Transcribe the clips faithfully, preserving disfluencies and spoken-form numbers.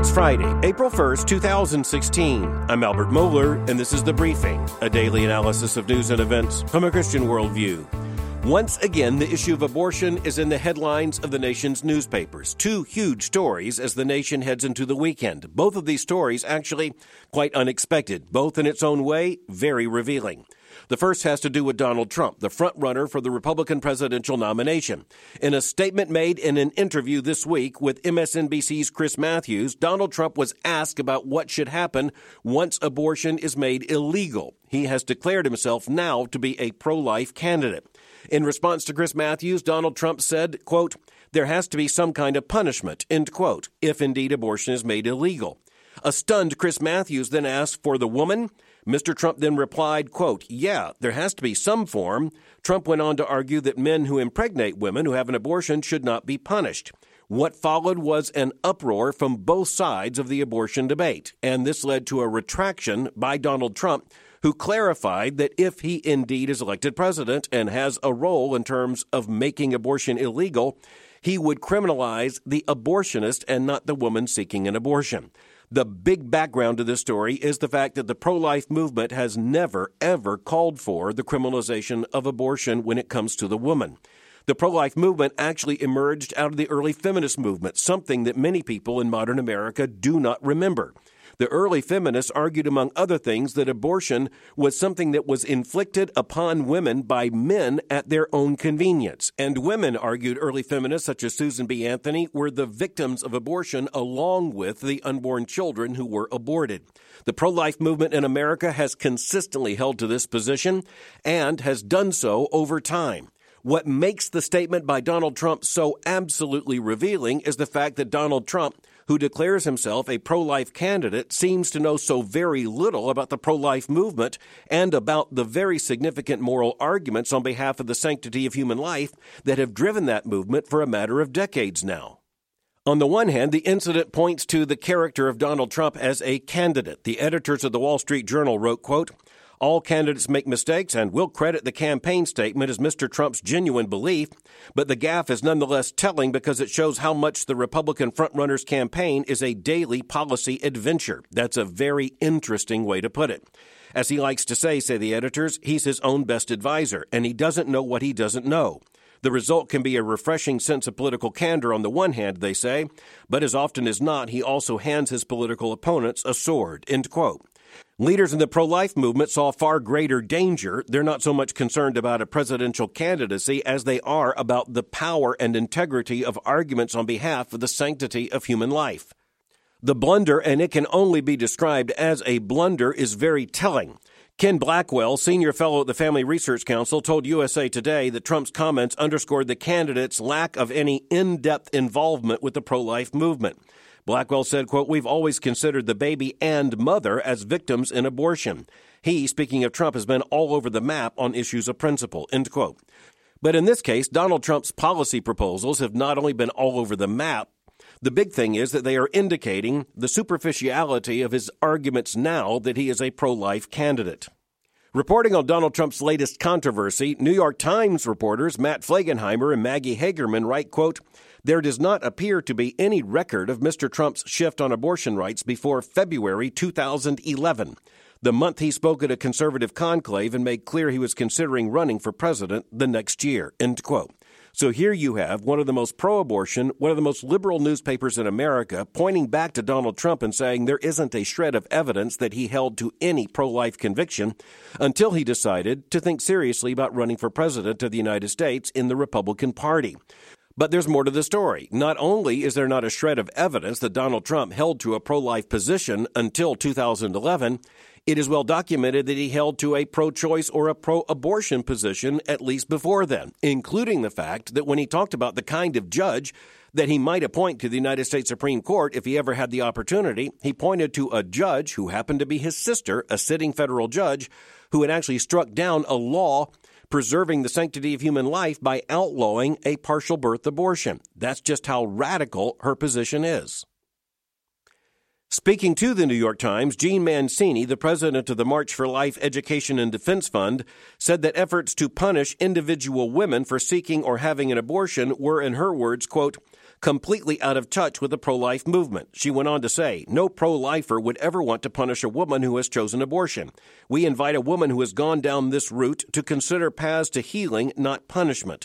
It's Friday, April first, two thousand sixteen. I'm Albert Mohler, and this is The Briefing, a daily analysis of news and events from a Christian worldview. Once again, the issue of abortion is in the headlines of the nation's newspapers. Two huge stories as the nation heads into the weekend. Both of these stories actually quite unexpected, both in its own way very revealing. The first has to do with Donald Trump, the front-runner for the Republican presidential nomination. In a statement made in an interview this week with M S N B C's Chris Matthews, Donald Trump was asked about what should happen once abortion is made illegal. He has declared himself now to be a pro-life candidate. In response to Chris Matthews, Donald Trump said, quote, "There has to be some kind of punishment," end quote, if indeed abortion is made illegal. A stunned Chris Matthews then asked for the woman. Mister Trump then replied, quote, "Yeah, there has to be some form." Trump went on to argue that men who impregnate women who have an abortion should not be punished. What followed was an uproar from both sides of the abortion debate, and this led to a retraction by Donald Trump, who clarified that if he indeed is elected president and has a role in terms of making abortion illegal, he would criminalize the abortionist and not the woman seeking an abortion. The big background to this story is the fact that the pro-life movement has never, ever called for the criminalization of abortion when it comes to the woman. The pro-life movement actually emerged out of the early feminist movement, something that many people in modern America do not remember. The early feminists argued, among other things, that abortion was something that was inflicted upon women by men at their own convenience. And women, argued early feminists such as Susan B. Anthony, were the victims of abortion along with the unborn children who were aborted. The pro-life movement in America has consistently held to this position and has done so over time. What makes the statement by Donald Trump so absolutely revealing is the fact that Donald Trump, who declares himself a pro-life candidate, seems to know so very little about the pro-life movement and about the very significant moral arguments on behalf of the sanctity of human life that have driven that movement for a matter of decades now. On the one hand, the incident points to the character of Donald Trump as a candidate. The editors of the Wall Street Journal wrote, quote, "All candidates make mistakes, and we'll credit the campaign statement as Mister Trump's genuine belief, but the gaffe is nonetheless telling because it shows how much the Republican frontrunner's campaign is a daily policy adventure." That's a very interesting way to put it. As he likes to say, say the editors, he's his own best advisor, and he doesn't know what he doesn't know. The result can be a refreshing sense of political candor on the one hand, they say, but as often as not, he also hands his political opponents a sword, end quote. Leaders in the pro-life movement saw far greater danger. They're not so much concerned about a presidential candidacy as they are about the power and integrity of arguments on behalf of the sanctity of human life. The blunder, and it can only be described as a blunder, is very telling. Ken Blackwell, senior fellow at the Family Research Council, told U S A Today that Trump's comments underscored the candidate's lack of any in-depth involvement with the pro-life movement. Blackwell said, quote, "We've always considered the baby and mother as victims in abortion." He, speaking of Trump, has been all over the map on issues of principle, end quote. But in this case, Donald Trump's policy proposals have not only been all over the map, the big thing is that they are indicating the superficiality of his arguments now that he is a pro-life candidate. Reporting on Donald Trump's latest controversy, New York Times reporters Matt Flegenheimer and Maggie Hagerman write, quote, "There does not appear to be any record of Mister Trump's shift on abortion rights before February two thousand eleven, the month he spoke at a conservative conclave and made clear he was considering running for president the next year," end quote. So here you have one of the most pro-abortion, one of the most liberal newspapers in America pointing back to Donald Trump and saying there isn't a shred of evidence that he held to any pro-life conviction until he decided to think seriously about running for president of the United States in the Republican Party. But there's more to the story. Not only is there not a shred of evidence that Donald Trump held to a pro-life position until two thousand eleven, it is well documented that he held to a pro-choice or a pro-abortion position at least before then, including the fact that when he talked about the kind of judge that he might appoint to the United States Supreme Court if he ever had the opportunity, he pointed to a judge who happened to be his sister, a sitting federal judge, who had actually struck down a law preserving the sanctity of human life by outlawing a partial birth abortion. That's just how radical her position is. Speaking to the New York Times, Gene Mancini, the president of the March for Life Education and Defense Fund, said that efforts to punish individual women for seeking or having an abortion were, in her words, quote, completely out of touch with the pro-life movement. She went on to say, no pro-lifer would ever want to punish a woman who has chosen abortion. We invite a woman who has gone down this route to consider paths to healing, not punishment.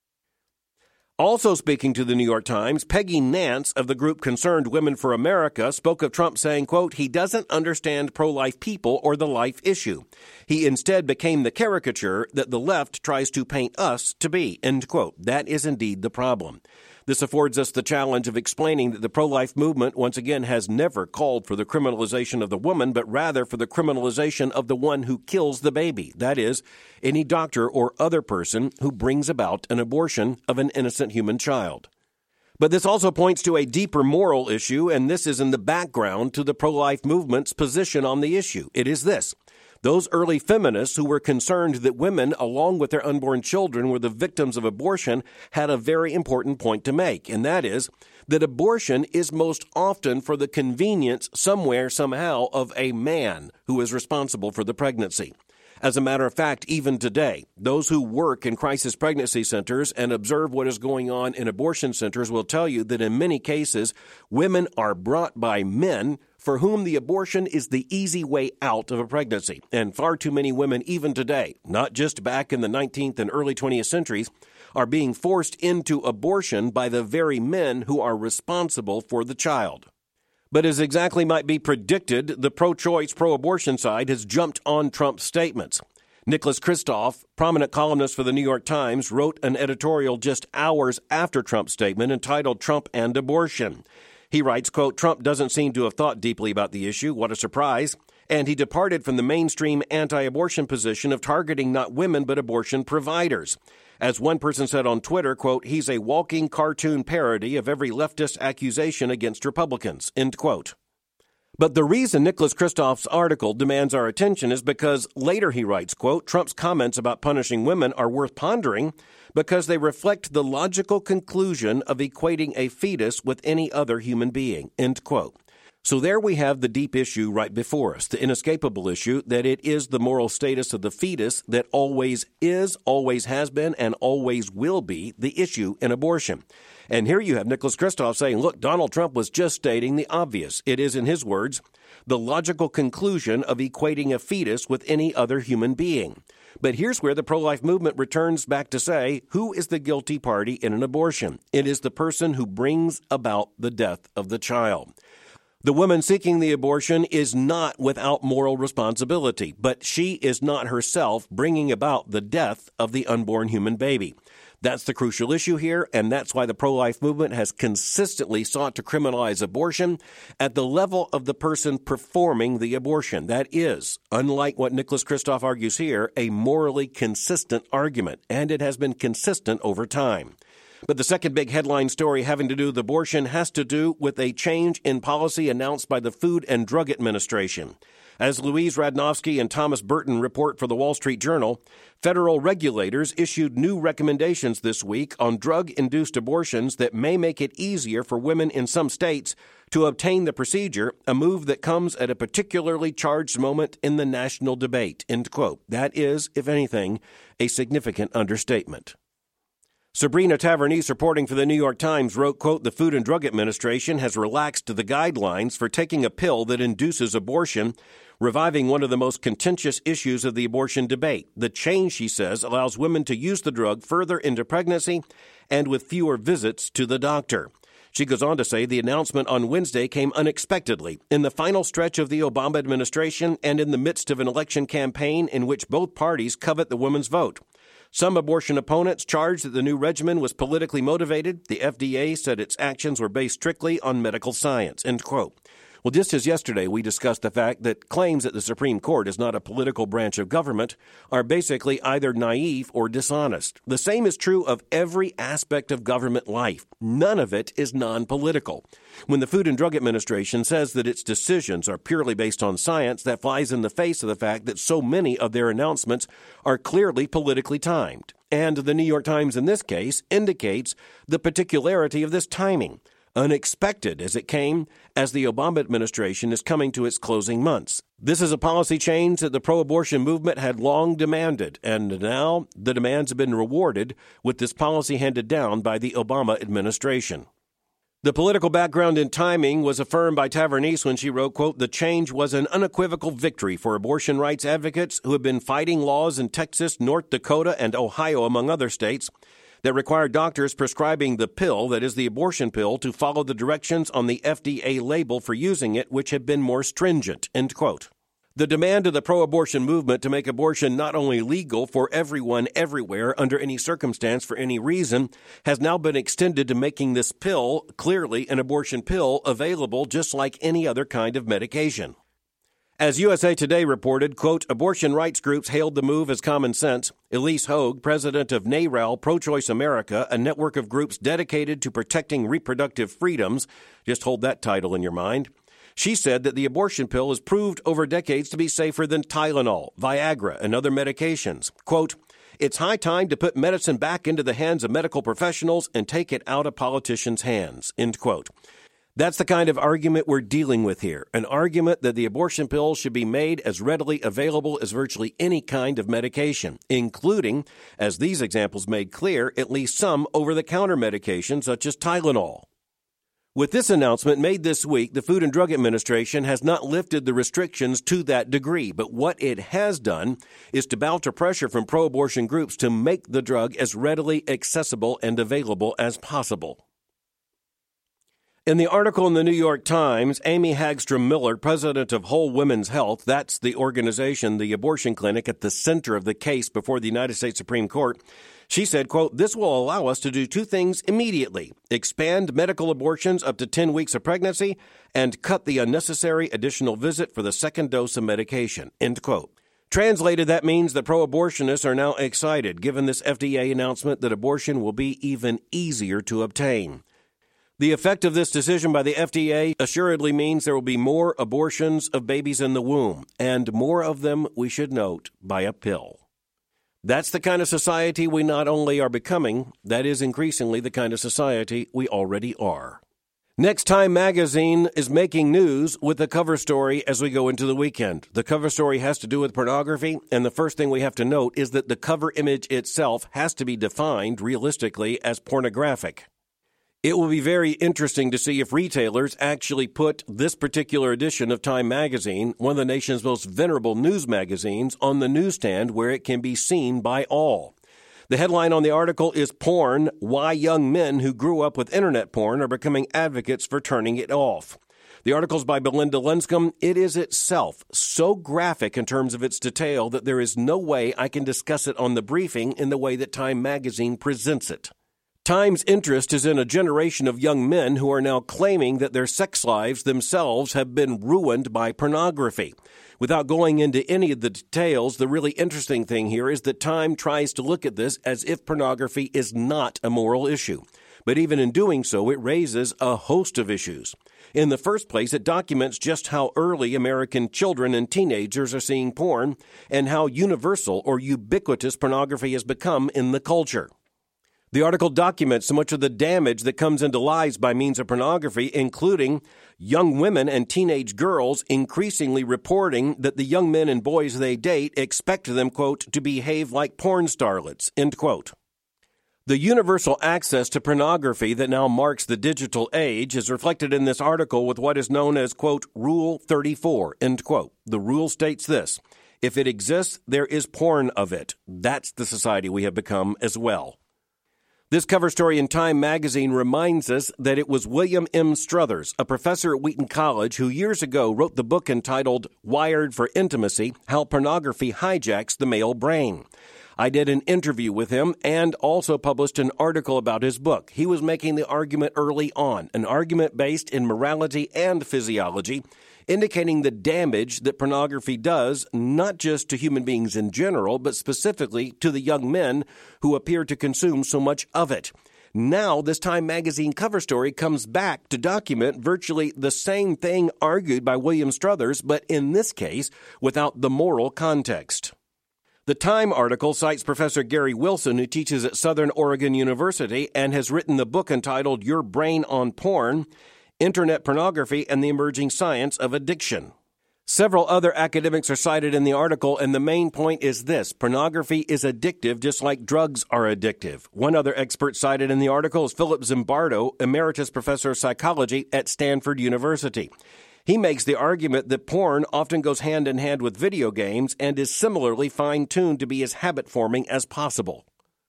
Also speaking to the New York Times, Peggy Nance of the group Concerned Women for America spoke of Trump saying, quote, he doesn't understand pro-life people or the life issue. He instead became the caricature that the left tries to paint us to be, end quote. That is indeed the problem. This affords us the challenge of explaining that the pro-life movement, once again, has never called for the criminalization of the woman, but rather for the criminalization of the one who kills the baby. That is, any doctor or other person who brings about an abortion of an innocent human child. But this also points to a deeper moral issue, and this is in the background to the pro-life movement's position on the issue. It is this. Those early feminists who were concerned that women, along with their unborn children, were the victims of abortion, had a very important point to make, and that is that abortion is most often for the convenience somewhere, somehow, of a man who is responsible for the pregnancy. As a matter of fact, even today, those who work in crisis pregnancy centers and observe what is going on in abortion centers will tell you that in many cases, women are brought by men for whom the abortion is the easy way out of a pregnancy. And far too many women, even today, not just back in the nineteenth and early twentieth centuries, are being forced into abortion by the very men who are responsible for the child. But as exactly might be predicted, the pro-choice, pro-abortion side has jumped on Trump's statements. Nicholas Kristof, prominent columnist for the New York Times, wrote an editorial just hours after Trump's statement entitled Trump and Abortion. He writes, quote, Trump doesn't seem to have thought deeply about the issue. What a surprise. And he departed from the mainstream anti-abortion position of targeting not women but abortion providers. As one person said on Twitter, quote, he's a walking cartoon parody of every leftist accusation against Republicans, end quote. But the reason Nicholas Kristof's article demands our attention is because later he writes, quote, Trump's comments about punishing women are worth pondering because they reflect the logical conclusion of equating a fetus with any other human being, end quote. So there we have the deep issue right before us, the inescapable issue that it is the moral status of the fetus that always is, always has been, and always will be the issue in abortion. And here you have Nicholas Kristof saying, look, Donald Trump was just stating the obvious. It is, in his words, the logical conclusion of equating a fetus with any other human being. But here's where the pro-life movement returns back to say, who is the guilty party in an abortion? It is the person who brings about the death of the child. The woman seeking the abortion is not without moral responsibility, but she is not herself bringing about the death of the unborn human baby. That's the crucial issue here, and that's why the pro-life movement has consistently sought to criminalize abortion at the level of the person performing the abortion. That is, unlike what Nicholas Kristof argues here, a morally consistent argument, and it has been consistent over time. But the second big headline story having to do with abortion has to do with a change in policy announced by the Food and Drug Administration. As Louise Radnofsky and Thomas Burton report for the Wall Street Journal, federal regulators issued new recommendations this week on drug-induced abortions that may make it easier for women in some states to obtain the procedure, a move that comes at a particularly charged moment in the national debate, end quote. That is, if anything, a significant understatement. Sabrina Tavernise, reporting for the New York Times, wrote, quote, the Food and Drug Administration has relaxed the guidelines for taking a pill that induces abortion, reviving one of the most contentious issues of the abortion debate. The change, she says, allows women to use the drug further into pregnancy and with fewer visits to the doctor. She goes on to say the announcement on Wednesday came unexpectedly, in the final stretch of the Obama administration and in the midst of an election campaign in which both parties covet the woman's vote. Some abortion opponents charged that the new regimen was politically motivated. The F D A said its actions were based strictly on medical science, end quote. Well, just as yesterday we discussed the fact that claims that the Supreme Court is not a political branch of government are basically either naive or dishonest. The same is true of every aspect of government life. None of it is non-political. When the Food and Drug Administration says that its decisions are purely based on science, that flies in the face of the fact that so many of their announcements are clearly politically timed. And the New York Times in this case indicates the particularity of this timing. unexpected as it came as the Obama administration is coming to its closing months. This is a policy change that the pro-abortion movement had long demanded, and now the demands have been rewarded with this policy handed down by the Obama administration. The political background and timing was affirmed by Tavernise when she wrote, quote, "The change was an unequivocal victory for abortion rights advocates who have been fighting laws in Texas, North Dakota, and Ohio, among other states, that require doctors prescribing the pill, that is the abortion pill, to follow the directions on the F D A label for using it, which have been more stringent," end quote. The demand of the pro-abortion movement to make abortion not only legal for everyone everywhere under any circumstance for any reason has now been extended to making this pill, clearly an abortion pill, available just like any other kind of medication. As U S A Today reported, quote, abortion rights groups hailed the move as common sense. Elise Hogue, president of NARAL Pro-Choice America, a network of groups dedicated to protecting reproductive freedoms, just hold that title in your mind, she said that the abortion pill has proved over decades to be safer than Tylenol, Viagra, and other medications. Quote, "It's high time to put medicine back into the hands of medical professionals and take it out of politicians' hands," end quote. That's the kind of argument we're dealing with here, an argument that the abortion pill should be made as readily available as virtually any kind of medication, including, as these examples made clear, at least some over-the-counter medications such as Tylenol. With this announcement made this week, the Food and Drug Administration has not lifted the restrictions to that degree, but what it has done is to bow to pressure from pro-abortion groups to make the drug as readily accessible and available as possible. In the article in the New York Times, Amy Hagstrom Miller, president of Whole Women's Health, that's the organization, the abortion clinic at the center of the case before the United States Supreme Court, she said, quote, "This will allow us to do two things immediately: expand medical abortions up to ten weeks of pregnancy and cut the unnecessary additional visit for the second dose of medication," end quote. Translated, that means the pro-abortionists are now excited, given this F D A announcement that abortion will be even easier to obtain. The effect of this decision by the F D A assuredly means there will be more abortions of babies in the womb, and more of them, we should note, by a pill. That's the kind of society we not only are becoming, that is increasingly the kind of society we already are. Next, Time magazine is making news with the cover story as we go into the weekend. The cover story has to do with pornography, and the first thing we have to note is that the cover image itself has to be defined realistically as pornographic. It will be very interesting to see if retailers actually put this particular edition of Time magazine, one of the nation's most venerable news magazines, on the newsstand where it can be seen by all. The headline on the article is Porn: Why Young Men Who Grew Up with Internet Porn Are Becoming Advocates for Turning It Off. The article's by Belinda Lenscomb. It is itself so graphic in terms of its detail that there is no way I can discuss it on the briefing in the way that Time magazine presents it. Time's interest is in a generation of young men who are now claiming that their sex lives themselves have been ruined by pornography. Without going into any of the details, the really interesting thing here is that Time tries to look at this as if pornography is not a moral issue. But even in doing so, it raises a host of issues. In the first place, it documents just how early American children and teenagers are seeing porn and how universal or ubiquitous pornography has become in the culture. The article documents so much of the damage that comes into lives by means of pornography, including young women and teenage girls increasingly reporting that the young men and boys they date expect them, quote, to behave like porn starlets, end quote. The universal access to pornography that now marks the digital age is reflected in this article with what is known as, quote, Rule thirty-four, end quote. The rule states this: if it exists, there is porn of it. That's the society we have become as well. This cover story in Time magazine reminds us that it was William M. Struthers, a professor at Wheaton College, who years ago wrote the book entitled Wired for Intimacy: How Pornography Hijacks the Male Brain. I did an interview with him and also published an article about his book. He was making the argument early on, an argument based in morality and physiology, indicating the damage that pornography does, not just to human beings in general, but specifically to the young men who appear to consume so much of it. Now, this Time magazine cover story comes back to document virtually the same thing argued by William Struthers, but in this case, without the moral context. The Time article cites Professor Gary Wilson, who teaches at Southern Oregon University and has written the book entitled Your Brain on Porn, Internet Pornography and the Emerging Science of Addiction. Several other academics are cited in the article, and the main point is this: pornography is addictive just like drugs are addictive. One other expert cited in the article is Philip Zimbardo, Emeritus Professor of Psychology at Stanford University. He makes the argument that porn often goes hand in hand with video games and is similarly fine-tuned to be as habit-forming as possible.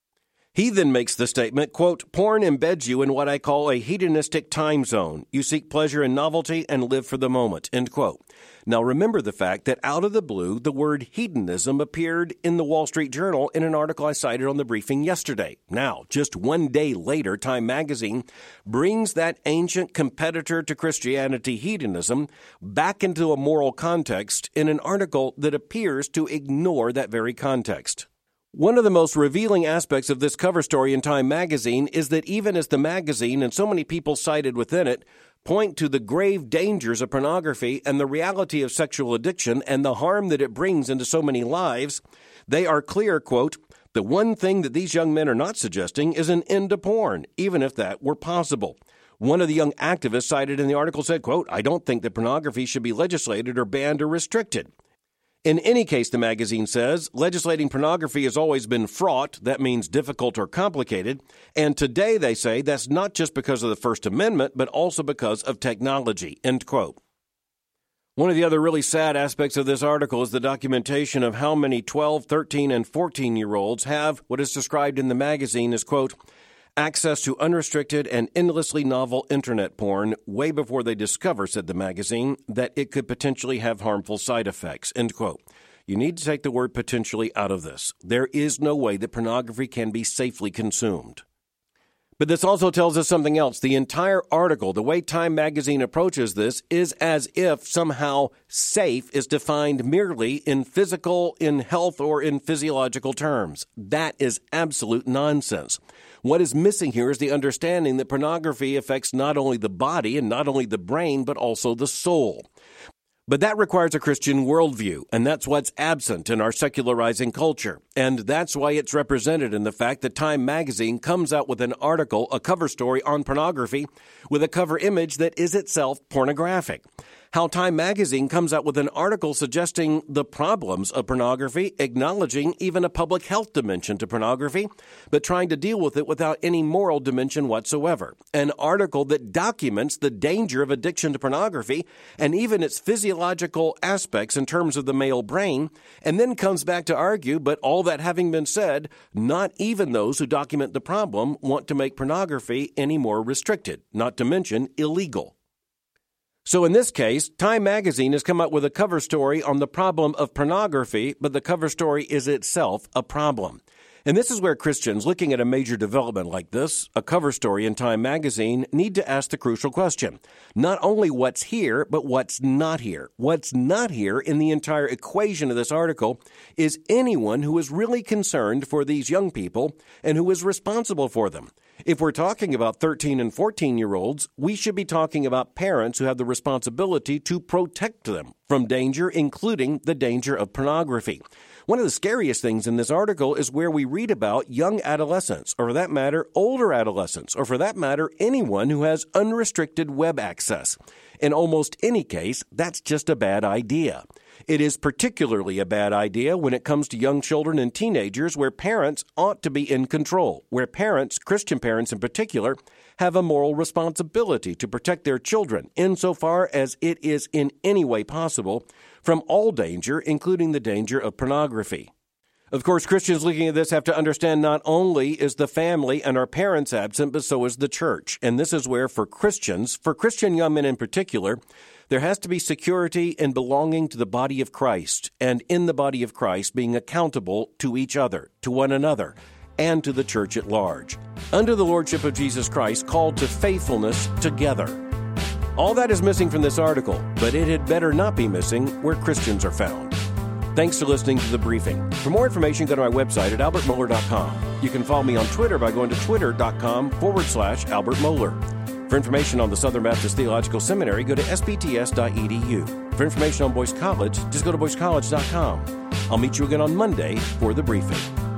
He then makes the statement, quote, porn embeds you in what I call a hedonistic time zone. You seek pleasure and novelty and live for the moment, end quote. Now remember the fact that out of the blue, the word hedonism appeared in the Wall Street Journal in an article I cited on the briefing yesterday. Now, just one day later, Time magazine brings that ancient competitor to Christianity, hedonism, back into a moral context in an article that appears to ignore that very context. One of the most revealing aspects of this cover story in Time magazine is that even as the magazine and so many people cited within it point to the grave dangers of pornography and the reality of sexual addiction and the harm that it brings into so many lives, they are clear, quote, the one thing that these young men are not suggesting is an end to porn, even if that were possible. One of the young activists cited in the article said, quote, I don't think that pornography should be legislated or banned or restricted. In any case, the magazine says, legislating pornography has always been fraught, that means difficult or complicated, and today they say that's not just because of the First Amendment, but also because of technology, end quote. One of the other really sad aspects of this article is the documentation of how many twelve, thirteen, and fourteen-year-olds have what is described in the magazine as, quote, access to unrestricted and endlessly novel internet porn way before they discover, said the magazine, that it could potentially have harmful side effects, end quote. You need to take the word potentially out of this. There is no way that pornography can be safely consumed. But this also tells us something else. The entire article, the way Time magazine approaches this, is as if somehow safe is defined merely in physical, in health, or in physiological terms. That is absolute nonsense. What is missing here is the understanding that pornography affects not only the body and not only the brain, but also the soul. But that requires a Christian worldview, and that's what's absent in our secularizing culture. And that's why it's represented in the fact that Time magazine comes out with an article, a cover story on pornography, with a cover image that is itself pornographic. How Time magazine comes out with an article suggesting the problems of pornography, acknowledging even a public health dimension to pornography, but trying to deal with it without any moral dimension whatsoever. An article that documents the danger of addiction to pornography and even its physiological aspects in terms of the male brain, and then comes back to argue, but all that having been said, not even those who document the problem want to make pornography any more restricted, not to mention illegal. So in this case, Time magazine has come up with a cover story on the problem of pornography, but the cover story is itself a problem. And this is where Christians looking at a major development like this, a cover story in Time magazine, need to ask the crucial question. Not only what's here, but what's not here. What's not here in the entire equation of this article is anyone who is really concerned for these young people and who is responsible for them. If we're talking about thirteen and fourteen-year-olds, we should be talking about parents who have the responsibility to protect them from danger, including the danger of pornography. One of the scariest things in this article is where we read about young adolescents, or for that matter, older adolescents, or for that matter, anyone who has unrestricted web access. In almost any case, that's just a bad idea. It is particularly a bad idea when it comes to young children and teenagers where parents ought to be in control, where parents, Christian parents in particular, have a moral responsibility to protect their children insofar as it is in any way possible from all danger, including the danger of pornography. Of course, Christians looking at this have to understand not only is the family and our parents absent, but so is the church. And this is where, for Christians, for Christian young men in particular, there has to be security in belonging to the body of Christ, and in the body of Christ being accountable to each other, to one another, and to the church at large. Under the lordship of Jesus Christ, called to faithfulness together. All that is missing from this article, but it had better not be missing where Christians are found. Thanks for listening to The Briefing. For more information, go to my website at albert mohler dot com. You can follow me on Twitter by going to twitter.com forward slash Albert Mohler. For information on the Southern Baptist Theological Seminary, go to s b t s dot e d u. For information on Boyce College, just go to boyce college dot com. I'll meet you again on Monday for the briefing.